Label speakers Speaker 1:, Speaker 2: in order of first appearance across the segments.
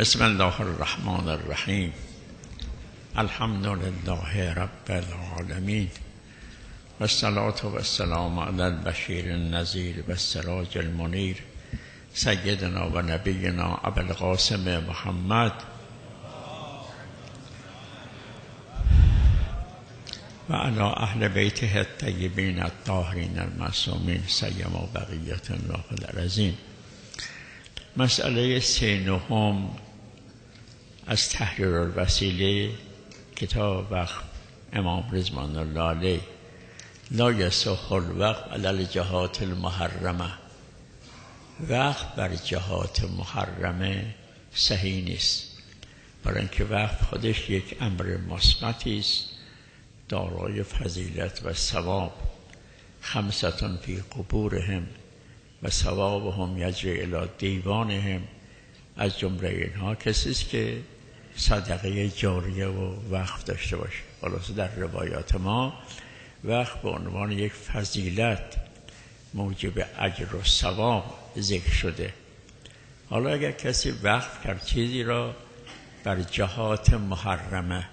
Speaker 1: بسم الله الرحمن الرحیم. الحمد لله رب العالمین و الصلاة و السلام علی البشیر النذیر و السراج المنیر سیدنا و نبینا ابوالقاسم محمد و علی اهل بیته الطیبین الطاهرین المعصومین سیما بقیة الله العظیم. مسئله 39 از تحریر الوسیله کتاب وقف امام رضوان الله علیه. لا یصح الوقف علی الجهات المحرمه. وقف بر جهات محرمه صحیح نیست، برای اینکه وقف خودش یک امر مثبتی است دارای فضیلت و ثواب. خمسة فی قبورهم و ثوابهم یجری الی دیوانهم. از جمله اینها کسی است که صدقه جاریه و وقف داشته باشه. خلاصه در روایات ما وقف به عنوان یک فضیلت موجب اجر و ثواب ذکر شده. حالا اگر کسی وقف کرد چیزی را بر جهات محرمه،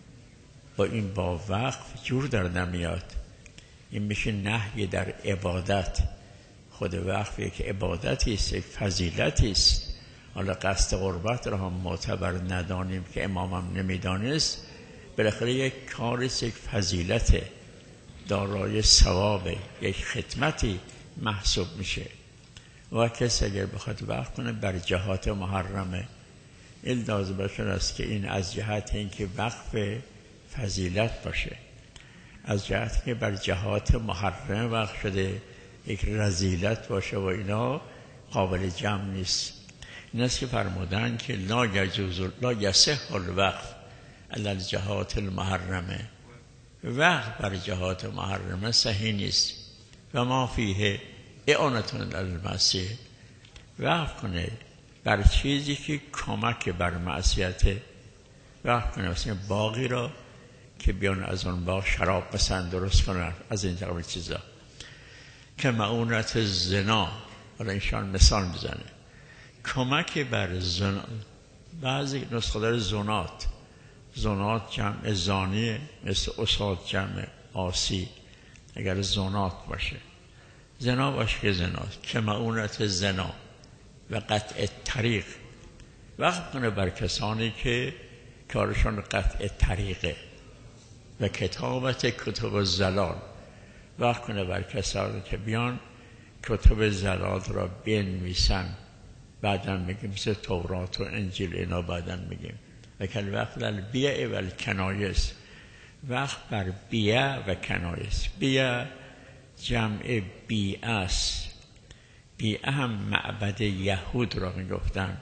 Speaker 1: با وقف جور در نمیاد. این میشه نهی در عبادت. خود وقف یک عبادتی است، یک فضیلتی است. حالا قصد قربت را هم معتبر ندانیم که امامم نمیدانست، بالاخره یک کاری است، یک فضیلت دارای ثواب، یک خدمتی محسوب میشه. و کسی اگر بخواد وقف کنه بر جهات محرمه، این لازم باشه است که این از جهت اینکه وقف فضیلت باشه، از جهت که بر جهات محرمه وقف شده یک رذیلت باشه و اینا قابل جمع نیست. این است که فرمودن که لا یصح الوقف علی الجهات المحرمه. وقف بر جهات محرمه صحیح نیست. و ما فیه اعانة علی المعصیه. وقف کنه بر چیزی که کمک بر معصیت. وقف کنه مثلا باغی را که بیان از اون باغ شراب مثلا درست کنن، از این تقریبا چیزا که معونت زنا. حالا اینشان مثال بزنه کمک بر زنا. بعضی نسخه داره زنات جمع زانیه، مثل اساد جمع آسی. اگر زنات باشه، زنا باشه که زناست. که معونت زنا و قطع طریق. وقت کنه بر کسانی که کارشان قطع طریقه. و کتابت کتب زلال. وقت کنه بر کسانی که بیان کتب زلال را بنویسن. بعداً میگیم مثل تورات و انجیل، اینا بعداً میگیم. و کل وقت در بیع و کنایس. وقت بر بیع و کنایس. بیع جمع بیع است. بیع هم معبد یهود را میگفتن.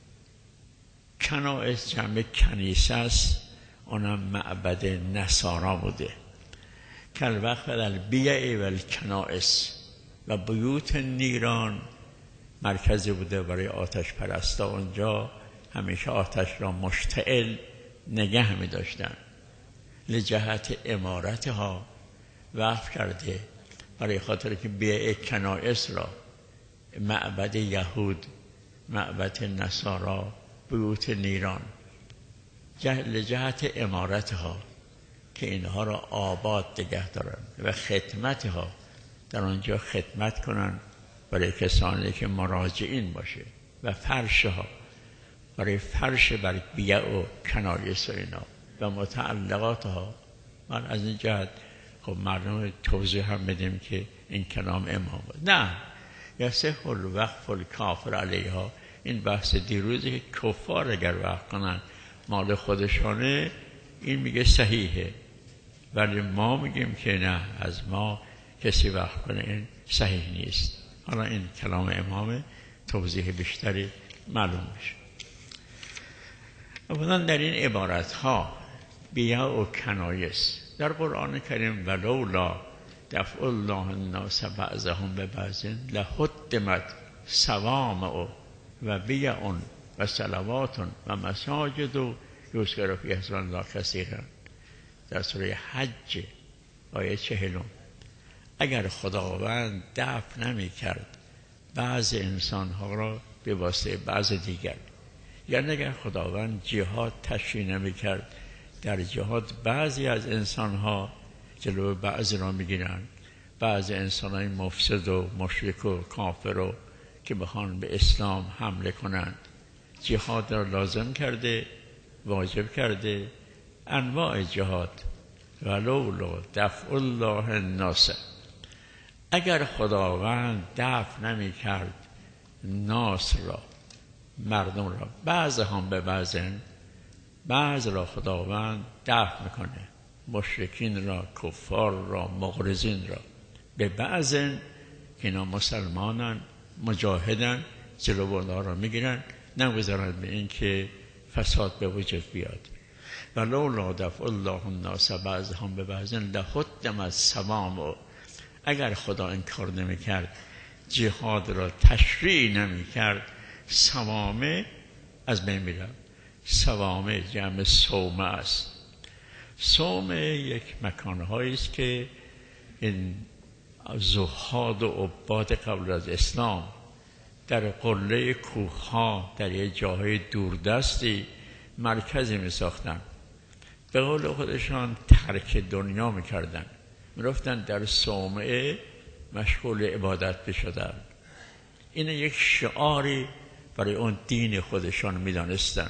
Speaker 1: کنایس جمع کنیسه است، اونم معبد نصارا بوده. کل وقت در بیع و کنایس. و بیوت نیران مرکزی بوده برای آتش پرستا. اونجا همیشه آتش را مشتعل نگه می داشتن. لجهت امارتها وقف کرده برای خاطر که بیع کنایس را معبد یهود، معبد نصارا، بیوت نیران، لجهت امارتها که اینها را آباد نگه دارن و خدمتها در آنجا خدمت کنن برای کسانی که مراجعین باشه. و فرشها برای فرش بر بیع و کنایس و اینا و متعلقاتها. من از این جهت خب مردم توضیح هم بدیم که این کلام امام بود. نه یصح الوقف الکافر علیها. این بحث دیروزی که کفار اگر وقف کنن مال خودشانه، این میگه صحیحه، ولی ما میگیم که نه، از ما کسی وقف کنه این صحیح نیست. حالا این کلام امام توضیح بیشتری معلوم میشه. اولا در این عبارت ها بیع و کنایس در قرآن کریم ولولا دفع الله الناس بعضهم ببعض لهدمت صوامع و بیع و صلوات و مساجد و یذکر فیها اسم الله کثیرا. در سوره حج آیه 40. اگر خداوند دفع نمی کرد بعض انسانها را به واسطه بعض دیگر، یعنی اگر خداوند جهاد تشریع نمی‌کرد، در جهاد بعضی از انسان‌ها جلو بعضی را می‌گیرن، بعضی انسان‌های مفسد و مشرک و کافر و که بخوان به اسلام حمله کنند. جهاد را لازم کرده، واجب کرده. انواع جهاد، ولولا دفع الله الناس، اگر خداوند دفع نمی کرد ناس را، مردم را، بعض هم به بعضن، بعض را خداوند دفع میکنه، مشرکین را، کفار را، مغرضین را، به بعضن که اینا مسلمانن، مجاهدن، جلو اونا را میگیرن، نمیذارن به این که فساد به وجود بیاد. ولولا دفع الله الناس بعضهم ببعض لهدمت الصوامع، اگر خدا این کار نمیکرد، جهاد را تشریع نمیکرد، صوامع از بین میرفت. صوامع جمع صومعه است. صومعه یک مکانهایی است که این زهاد و عباد قبل از اسلام در قله کوه‌ها در یه جاهای دوردستی مرکزی می ساختن. به قول خودشان ترک دنیا می کردن، می رفتن در صومعه مشغول عبادت بشدن. این یک شعاری برای اون دین خودشان می دانستن.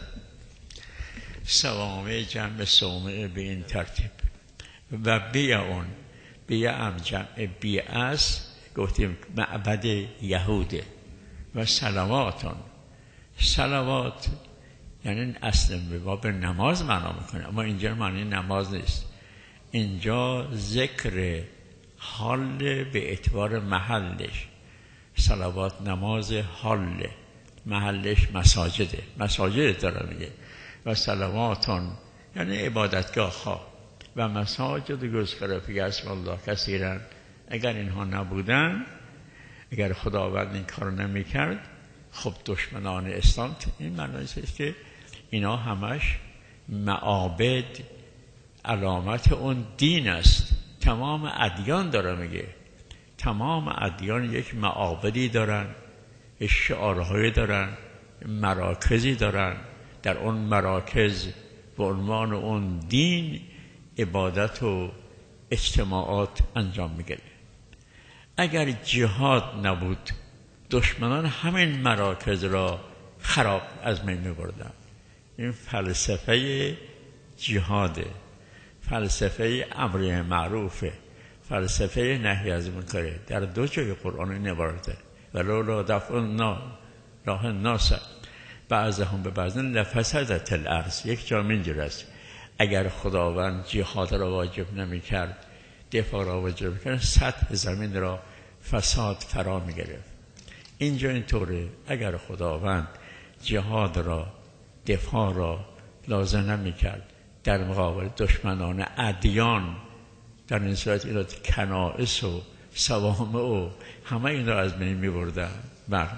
Speaker 1: صوامع جمع صومعه به این ترتیب. و بیعون، بیعم جمع بیعه است، گفتیم معبد یهوده. و صلواتون، صلوات یعنی اصلا به باب نماز معنا میکنه، اما اینجا معنی نماز نیست. اینجا ذکر حال به اعتبار محلش. صلوات نماز حال، محلش مساجده، مساجد داره میگه. و صلواتون یعنی عبادتگاه ها و مساجد گذکره فی اسم الله کثیرا. اگر اینها نبودن، اگر خداوند این کار نمی کرد، خب دشمنان اسلام، این معنی است که اینا همش معابد علامت اون دین است. تمام ادیان داره میگه، تمام ادیان یک معابدی دارن، شعارهایی دارن، مراکزی دارن. در اون مراکز به عنوان اون دین عبادت و اجتماعات انجام میگیره. اگر جهاد نبود، دشمنان همین مراکز را خراب از بین می‌بردند. این فلسفه جهاده، فلسفه امر معروفه، فلسفه نهی از منکر. در دو جای قرآن این عبارته. ولولا دفع الله الناس بعضهم ببعض لفسدت الارض. یک جا اینجوری است، اگر خداوند جهاد را واجب نمی‌کرد، دفاع را واجب می‌کرد، سطح زمین را فساد فرا می‌گرفت. اینجا اینطوره، اگر خداوند جهاد را، دفاع را لازم نمی‌کرد در مقابل دشمنان ادیان، در این صورت اینا کنائس و صوامع و همه این را از بین می‌بردن. بله،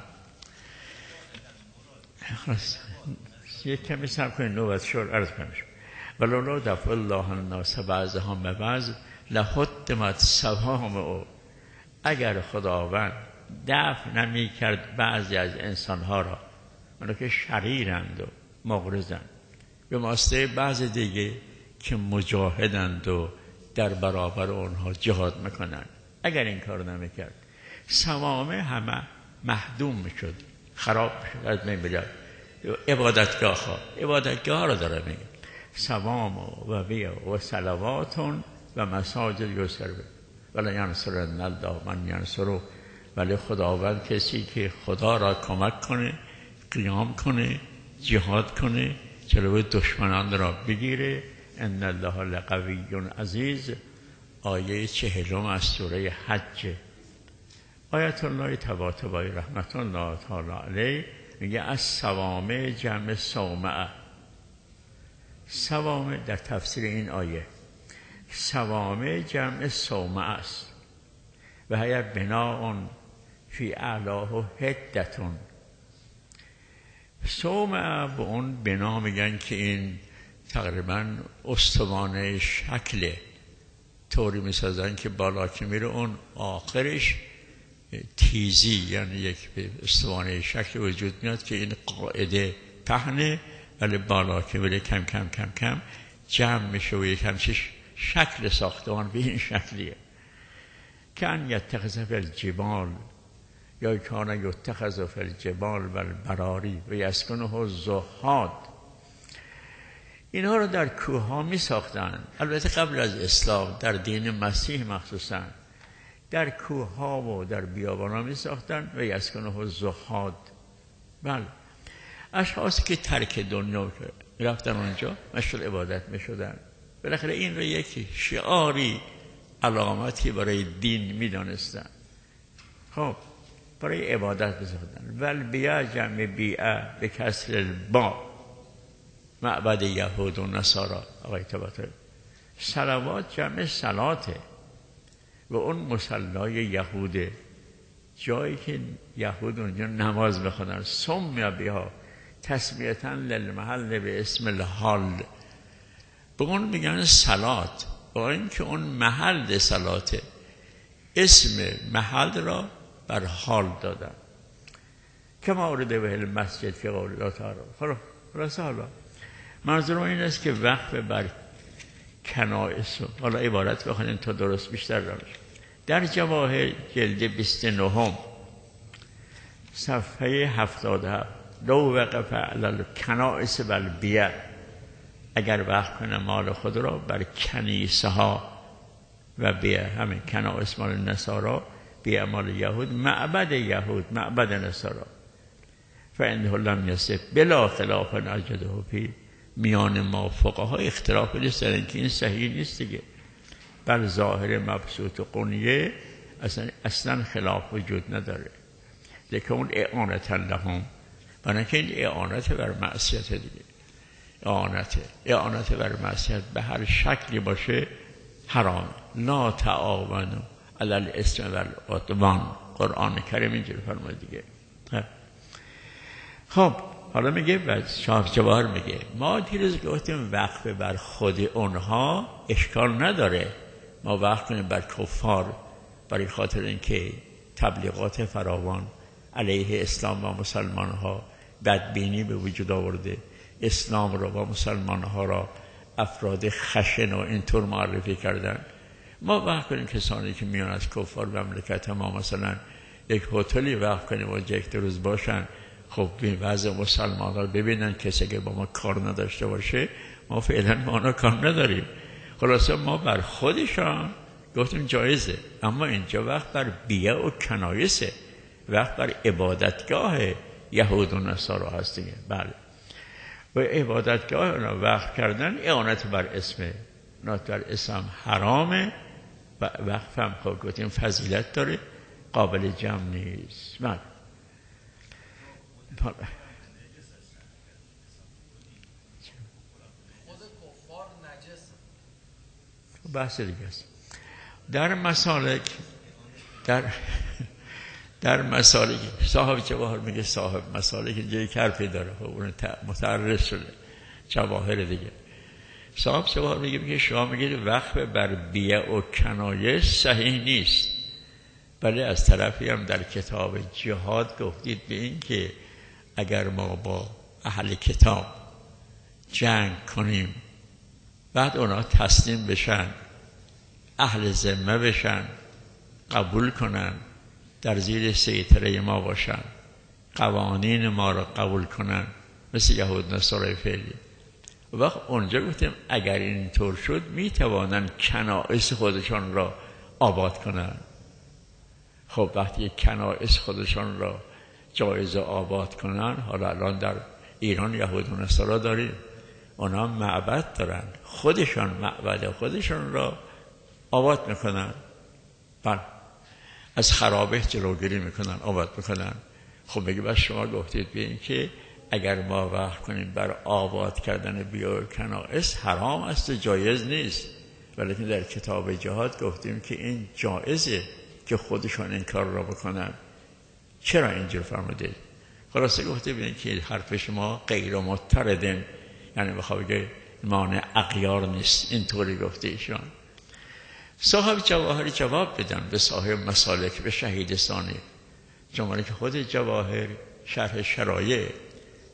Speaker 1: یک کمی صبر کنید، نوبت شد عرض کنم. ولولا دفع الله الناس بعضهم ببعض لهدمت الصوامع، اگر خداوند دفع نمی کرد بعضی از انسانها را، اونا که شریرند و مغرضند، به واسطه بعضی دیگه که مجاهدند و در برابر اونها جهاد میکنند، اگر این کار نمی کرد، صوامع همه محدوم میشد، خراب میشد، از بین می‌رفت. عبادتگاه را داره میگه. صوامع و بیع و صلواتون و مساجد یسر ولی ینصرن الله من ینصره، ولی خداوند کسی که خدا را کمک کنه، قیام کنه، جهاد کنه، جلوی دشمنان را بگیره. ان الله لقوی عزیز، آیه 40 از سوره حج. آیت الله طباطبایی رحمت الله تعالی علیه میگه از صوامع جمع صومعه. صوامع در تفسیر این آیه، صوامع جمع صومعه است و هی بناء فی اعلاه حدتون. صومعه به اون بنا میگن که این تقریبا استوانه شکله، طوری میسازن که بالا که میره اون آخرش تیزی، یعنی یک استوانه شکل وجود میاد که این قاعده پهنه، ولی بالا که بره کم کم کم کم جمع میشه و یک همچین شکل ساختمان به این شکلیه که ان یتخذ فی الجبال یا کان یتخذ فی الجبال و البراری و یسکنه الزهاد. اینها رو در کوه ها می ساختن. البته قبل از اسلام در دین مسیح مخصوصا در کوه ها و در بیابان ها می ساختن و یسکنه الزهاد. بله، اشخاصی که ترک دنیا رفتن اونجا مشغول عبادت می شدن. بالاخره این رو یک شعاری علامتی برای دین می دانستن. خب برای عبادت بساختن. والبیع جمع بیعه به کسر البا، معبد یهود و نصارا. آقای طباطبایی، صلوات جمع صلاته و اون مصلای یهوده، جایی که یهود اونجا نماز بخونن. سمی بها تسمیتا للمحل به اسم الحال، به اون میگن صلات، با اینکه اون محل صلاته، اسم محل را بر حال دادن. کما ورده به المسجد فی قول الله تعالی. خلاص حالا منظورم این است که وقف بر کنائس، حالا عبارت بخونیم تا درست بیشتر دانش. در جواهر جلد 29 صفحه 77 لو وقف علی الکنائس و البیع، اگر وقف کنه مال خود را بر کنیسه ها و بیع، همین کنائس مال نصارا، بیع مال یهود، معبد یهود معبد نصارا، فانه لم یصح بلا خلاف نجده فی. میان ما فقها اختلاف نیست در اینکه این صحیح نیست دیگه، بل ظاهر مبسوط و قنیه اصلا خلاف وجود نداره. لیکن اون اعانت لهم، برای اینکه این اعانت بر معصیت دیگه، اعانت بر معصیت به هر شکلی باشه حرام. لا تعاونوا علی الاثم والعدوان، قرآن کریم اینجوری فرمود دیگه. خب حالا میگه شاه جواهر میگه ما دیروز گفتیم وقف بر خود اونها اشکال نداره، ما وقف کنیم بر کفار، برای خاطر اینکه تبلیغات فراوان علیه اسلام و مسلمان ها بدبینی به وجود آورده، اسلام را و مسلمان ها را افراد خشن و اینطور معرفی کردن. ما وقف کنیم کسانی که میان از کفار مملکت ما، مثلا یک هتلی وقف کنیم و یک روز باشن، خب این وضع مسلمان ها ببینن، کسی که با ما کار نداشته باشه ما فعلا با اونا کار نداریم. خلاصه ما بر خودشان گفتیم جایزه، اما اینجا وقت بر بیع و کنایسه، وقت بر عبادتگاه یهود و نصارا هست دیگه. بله، و عبادتگاه اونا وقف کردن اعانت بر اسمه، نات بر اسم حرامه و وقف هم خب گفتیم فضیلت داره، قابل جمع نیست. بله
Speaker 2: خود کفار نجس
Speaker 1: بحث دیگه است. در مسالک در مسالک صاحب جواهر میگه صاحب مسالک جایی حرفی داره، خب اون متعرض شده جواهر دیگه. صاحب جواهر میگه شما میگید وقف بر بیع و کنایس صحیح نیست، ولی از طرفی هم در کتاب جهاد گفتید به این که اگر ما با اهل کتاب جنگ کنیم، بعد اونا تسلیم بشن، اهل ذمه بشن، قبول کنن، در زیر سیطره ما باشن، قوانین ما را قبول کنن، مثل یهود نصارای فعلی، وقت اونجا گفتیم اگر اینطور شد میتوانن کنائس خودشان را آباد کنن. خب وقتی کنائس خودشان را جایز آباد کنن، حالا الان در ایران یهود و نصارا داریم، اونا معبد دارن، خودشان معبد خودشان را آباد میکنن، بله از خرابه جلوگیری میکنن، آباد میکنن. خب میگه بس شما گفتید به این که اگر ما وقف کنیم بر آباد کردن بیع و کنائس حرام است و جایز نیست، ولی در کتاب جهاد گفتیم که این جایزه که خودشان این کار را بکنن. چرا اینجور فرمودید؟ خلاصه گفته ببینید که حرف شما غیر مضطردن، یعنی بخواه بگه مانع اغیار نیست، اینطوری گفته ایشان. صاحب جواهر جواب بدن به صاحب مسالک، به شهید ثانی جمعه که خود جواهر شرح شرایع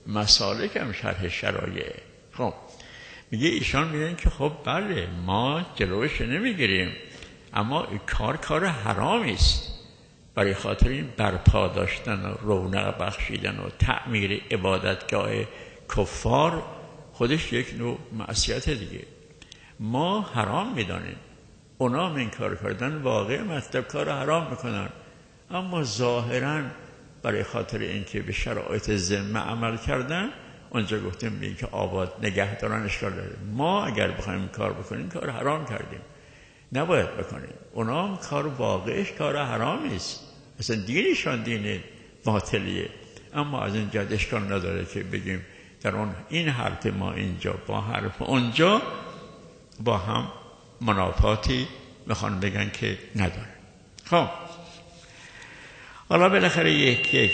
Speaker 1: مسالک هم شرح شرایع. خب میگه ایشان میگن که خب بله ما جلوش نمیگیریم، اما کار حرامی است. برای خاطر این برپا داشتن و رونق بخشیدن و تعمیر عبادتگاه کفار خودش یک نوع معصیت دیگه. ما حرام میدانیم، اونا هم این کار کردن، واقع مطلب کار حرام میکنن، اما ظاهرا برای خاطر اینکه به شرایط ذمه عمل کردن اونجا گفتیم میگه که آباد نگه دارن اشکال داره. ما اگر بخوایم کار بکنیم کار حرام کردیم، نباید بکنیم. اونا هم کار واقعش کار حرامی است، اصلا دینشان دین باطلیه، اما از این جهت اشکال نداره که بگیم در اون این حرف ما اینجا با حرف اونجا با هم منافاتی میخوان بگن که نداره. خب حالا بالاخره یک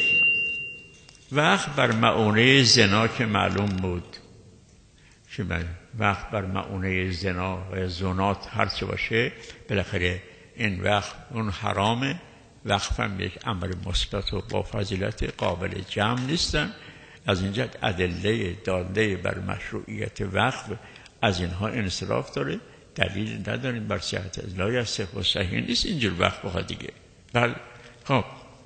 Speaker 1: وقت بر مؤونه زنا که معلوم بود که وقت بر مؤونه زنا و زنات هرچه باشه بالاخره این وقت اون حرامه. وقف هم یک امر مثبت و با فضیلت قابل جمع نیستن. از اینجا ادله داده بر مشروعیت وقف از اینها انصراف داره، دلیل نداریم بر صحت لا یصح و صحیح نیست اینجور وقف بخواد دیگه. بله خب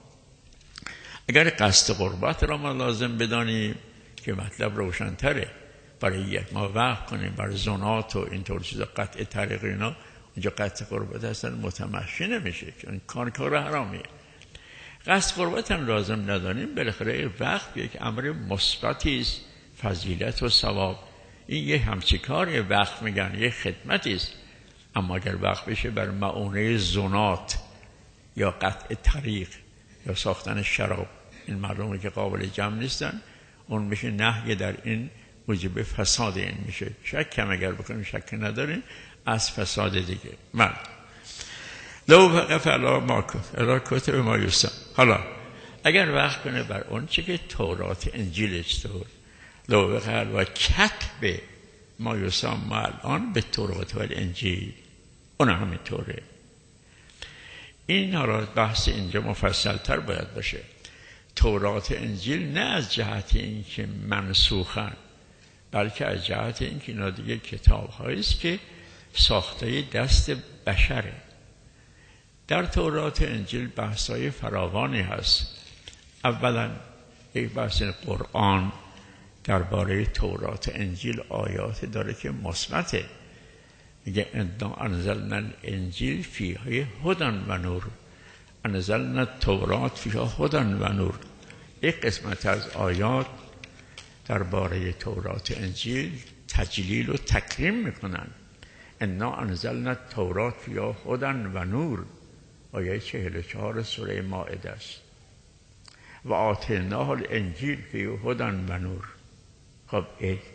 Speaker 1: اگر قصد قربت را ما لازم بدانیم که مطلب روشن‌تره، برای یک ما وقف کنیم بر زنات و اینطور چیزا قطع طریق اینا، اونجا قصد قربت اصلا متمشی نمیشه چون کار حرامیه. قصد قربت هم لازم ندانیم، بالاخره وقف یک امر مثبتی است، فضیلت و ثواب. این یه همچی کاری وقف میگن، یه خدمتی است. اما اگر وقف بشه بر مؤونه زنات یا قطع طریق یا ساختن شراب، این معلومه که قابل جمع نیستن، اون میشه نهی در این موجب فساد این میشه. شک کم اگر بکنیم شک نداریم از فساد دیگه. من لو وقف علی کتب ما یوسف. حالا اگر وقت کنه بر اون چه که تورات انجیل چطور، لو وقف و کتب ما یوسف ما الان به تورات و انجیل اون همین طوره. این حالا بحث اینجا مفصل تر باید باشه. تورات انجیل نه از جهت اینکه منسوخن، بلکه از جهت اینکه اینا دیگه کتاب هاییست که ساخته دست بشره. در تورات انجیل بحثای فراوانی هست. اولا یک بحث قرآن درباره تورات انجیل آیات داره که مثبته. میگه انا انزلنا الانجیل فیها هدی و نور، انزلنا التورات فیها هدی و نور. یک قسمت از آیات درباره تورات انجیل تجلیل و تکریم میکنن. انا انزلنا التورات فیها هدی و نور، آیه 44 سوره مائده است. و آتیناه الانجیل فیها هدی و نور. خب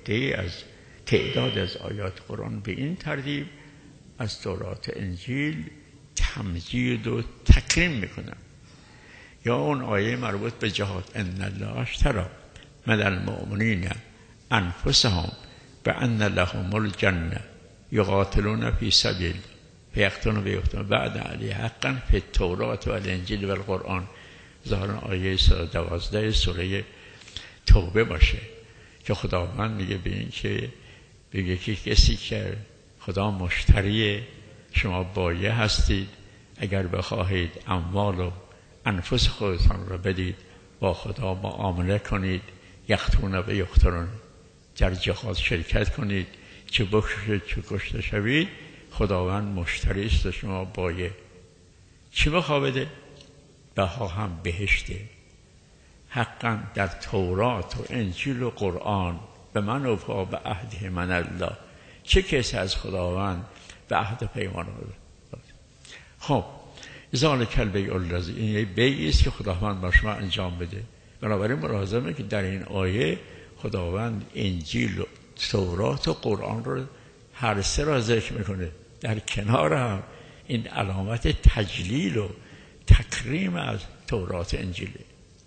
Speaker 1: تعداد از آیات قرآن به این ترتیب از تورات انجیل تمجید و تکریم میکنن. یا اون آیه مربوط به جهاد، ان الله اشتری من المؤمنین انفسهم بان لهم الجنه یقاتلون فی سبیل فیقتلون و یقتلون بعد علی حقا فی التورات و الانجیل و القرآن. ظاهرا آیه 12 سوره توبه باشه که خداوند میگه به این که بگه که کسی که خدا مشتری شما بایع هستید، اگر بخواهید اموال و انفس خودتان را بدید، با خدا معامله کنید، یقتلون و یقتلون، در جهاد شرکت کنید، چه بکشید چه کشته شوید، خداوند مشتری است شما بایع. چی بخواه بده؟ بها هم بهشته. حقا در تورات و انجیل و قرآن به من اوفا به عهد من الله، چه کسی از خداوند به عهد پیمان داد. خب ذالک البیع الذی، این یه بیعی است که خداوند با شما انجام بده. بنابراین ملازمه که در این آیه خداوند انجیل و تورات و قرآن رو هر سه را ذکر میکنه، در کنار هم این علامت تجلیل و تکریم از تورات انجیله.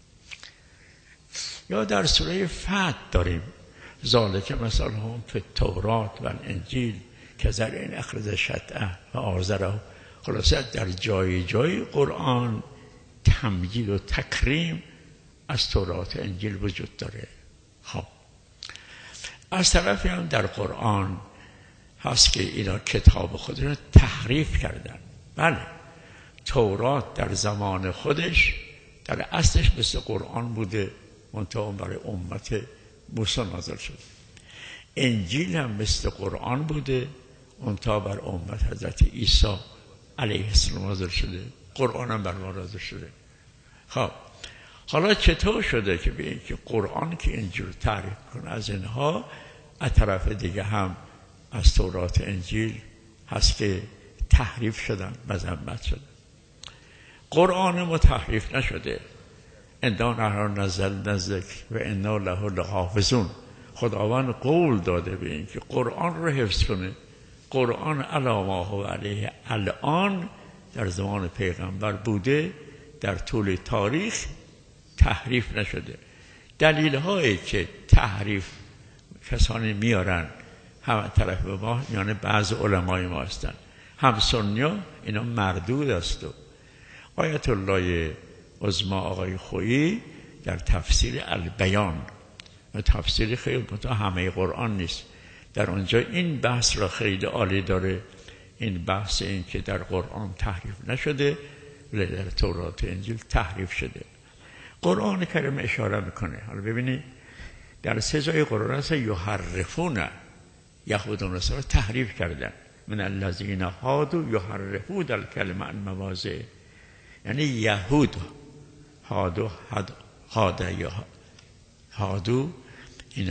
Speaker 1: یا در سوره فتح داریم ذالک مثلهم فی التورات و الانجیل کزرع اخرج شطأه و آزره. خلاصه در جای جای قرآن تمجید و تکریم از تورات انجیل وجود داره. خب از طرفی هم در قرآن هست که اینا کتاب خود رو تحریف کردن. بله، تورات در زمان خودش در اصلش مثل قرآن بوده، منتها برای امت موسی نازل شد. انجیل هم مثل قرآن بوده، منتها بر امت حضرت عیسی علیه السلام نازل شده. قرآن هم بر ما نازل شده. خب حالا چطور شده که به اینکه قرآن که اینجور تعریف کنه از اینها، از طرف دیگه هم از تورات انجیل هست که تحریف شدن، مذمت شدن. قرآن ما تحریف نشده. انا نحن نزلنا الذکر و انا له لحافظون. خداوند قول داده به این که قرآن رو حفظ کنه. قرآن علی ما هو علیه الان در زمان پیغمبر بوده، در طول تاریخ تحریف نشده. دلیل هایی که تحریف کسانی میارن هم طرف ما، یعنی بعض علمای ما هستن، هم سنیا، اینا مردود است. و آیت الله عظما آقای خویی در تفسیر البیان، تفسیر خیلی متا همه قرآن نیست، در اونجا این بحث را خیلی عالی داره. این بحث این که در قرآن تحریف نشده ولی در تورات انجیل تحریف شده. قرآن کریم اشاره میکنه. حالا ببینید در سه جای قرآن هست یحرفون، یهود و نصارا تحریف کردن. من الذین هادوا یحرفون الکلم عن مواضعه، یعنی یهود هادو این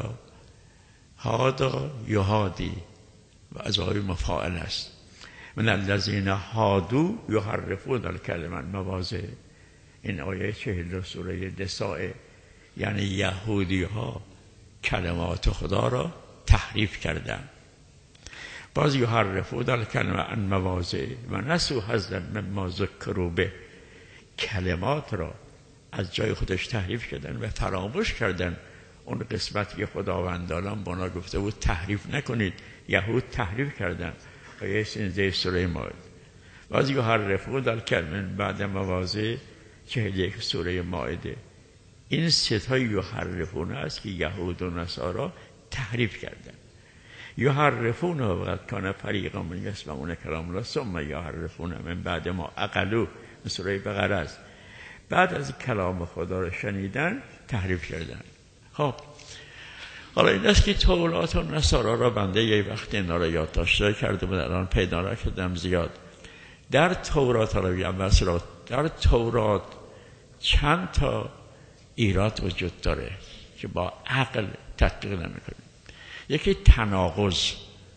Speaker 1: هادا یهادی و از آیه مفاعل است. من الذین هادوا یحرفون الکلم عن مواضعه، این آیه 40 سوره نساء، یعنی یهودی ها کلمات خدا را تحریف کردن. باز یحرفون الکلم عن مواضعه و نسوا حظا مما ذکروا به، کلمات را از جای خودش تحریف کردن و فراموش کردن اون قسمتی که خداوند الان به اونا گفته بود تحریف نکنید. یهود تحریف کردن. آیه 13 سوره مائده. باز یحرفون الکلم بعد مواضعه 41 سوره مائده. این سه تا یحرفون است که یهود و نصارا تحریف کردن. یحرفون وقت کان فریق من یسمعون کلام الله ثم یحرفون من بعد ما عقلوا، سوره بقره است. بعد از کلام خدا رو شنیدن تحریف کردن. خب حالا این است که تورات و نصارا را بنده یه وقت اینا را یادداشت کرده بود، الان پیدا نکردم زیاد. در تورات در تورات چند تا ایراد وجود داره که با عقل تحقیق نمی‌کنیم. یکی تناقض،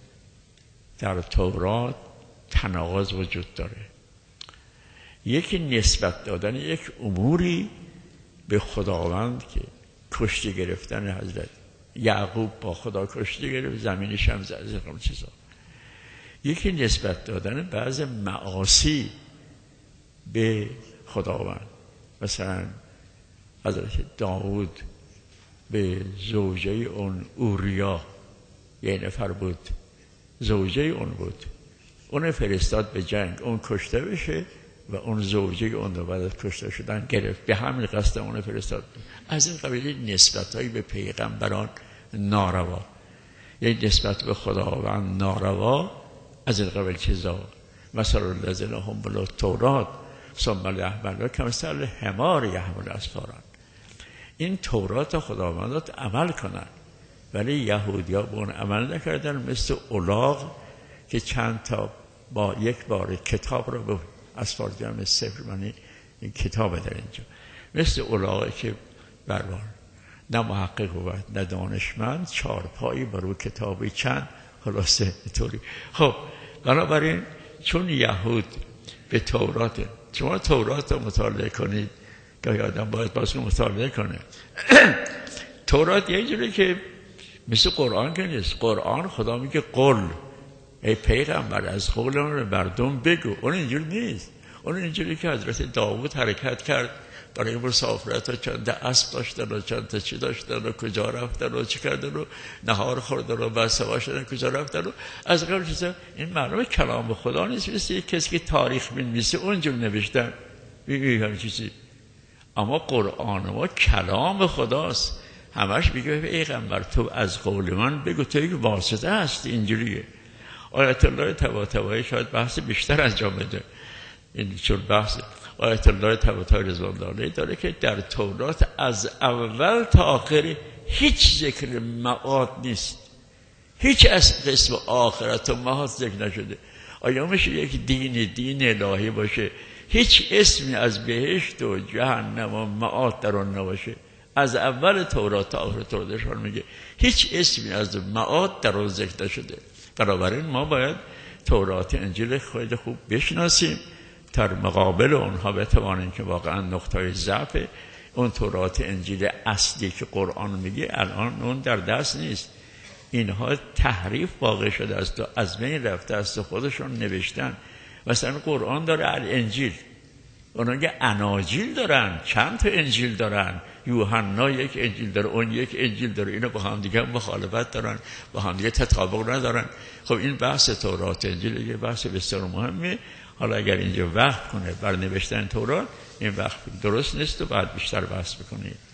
Speaker 1: در تورات تناقض وجود داره. یکی نسبت دادن یک اموری به خداوند که کشتی گرفتن حضرت یعقوب با خدا کشتی گرفت، زمینش هم زد چیزا. یکی نسبت دادن بعض معاصی به خداوند، مثلا حضرت داود به زوجه اون اوریا، یه نفر بود زوجه اون بود، اون فرستاد به جنگ، اون کشته بشه و اون زوجه اون رو بعد از کشته شدن گرفت، به همین قصد اون فرستاد. از این قبیل نسبت‌هایی به پیغمبران ناروا، یک نسبت به خداوند ناروا، از این قبیل چیزا. مثلا الذین حملوا التوراة ثم لم یحملوها کمثل الحمار یحمل اسفارا. این تورات خداوندات عمل کنن، ولی یهودی‌ها به اون عمل نکردن، مثل الاغ که چند تا با یک بار کتاب رو به اسفار جمع سفر، یعنی این کتاب در اینجا، مثل الاغی که بربار نه محقق بود نه دانشمند، چارپایی برو کتابی چند، خلاصه طوری. خب بنابراین چون یهود به تورات، شما تورات رو مطالعه کنید که آدم باید باز مطالعه کنه. تورات یه جوری که مثل قرآن که نیست. قرآن خدا میگه قل، ای پیغمبر از قول رو مردم بگو. اون اینجوری نیست. اون اینجوری که حضرت داوود حرکت کرد برای مسافرت ها، چند اسب داشتن و چند تا چی داشتن و کجا رفتن و چی کردن و نهار خوردن و بعد سوا شدن کجا رفتن و از قبل چیزا. این معلومه کلام خدا نیست، مثل یک کسی که تاریخ می‌نویسه اونجور نوشتن همین چیزی. اما قرآن ما کلام خداست همش میگه پیغمبر تو از قول من بگو تو یک واسطه هست. اینجوریه. آیت الله طباطبایی شاید بحث بیشتر انجام بده، این چون بحث آیت الله طباطبایی رضوان الله علیه داره که در تورات از اول تا آخر هیچ ذکر معاد نیست، هیچ قسم آخرت و معاد ذکر نشده. آیا میشه یک دین الهی باشه هیچ اسمی از بهشت و جهنم و معاد در آن نباشه؟ از اول تورات تا آخر توراتشان میگه هیچ اسمی از معاد در آن ذکر نشده. بنابراین ما باید تورات انجیل خیلی خوب بشناسیم تا مقابل اونها بتوانیم که واقعا نقطه ضعف اون تورات انجیل اصلی که قرآن میگه الان اون در دست نیست. اینها تحریف واقع شده است و از بین رفته است و خودشون نوشتن. مثلا قرآن داره الانجیل، اونا که اناجیل دارن، چند تا انجیل دارن، یوحنا یک انجیل داره، اون یک انجیل داره، اینا با هم دیگه مخالفت دارن، با هم دیگه تطابق ندارن. خب این بحث تورات انجیل یه بحث بسیار مهمه. حالا اگر اینجا وقت کنه بر نوشتن تورات، این وقت درست نیست و بعد بیشتر بحث بکنید.